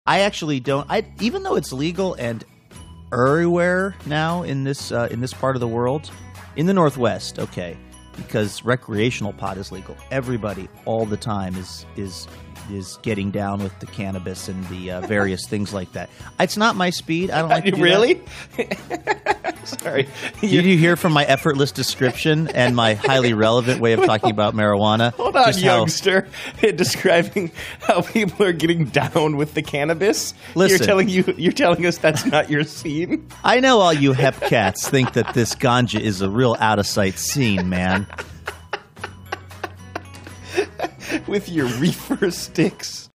I actually don't. Even though it's legal and everywhere now in this part of the world, in the Northwest, okay, because recreational pot is legal. Everybody all the time is getting down with the cannabis and the various things like that. It's not my speed. I don't like to do really. Sorry. Did you hear from my effortless description and my highly relevant way of talking about marijuana? Hold on, youngster. Describing how people are getting down with the cannabis. Listen, you're telling us that's not your scene? I know all you hep cats think that this ganja is a real out of sight scene, man. With your reefer sticks.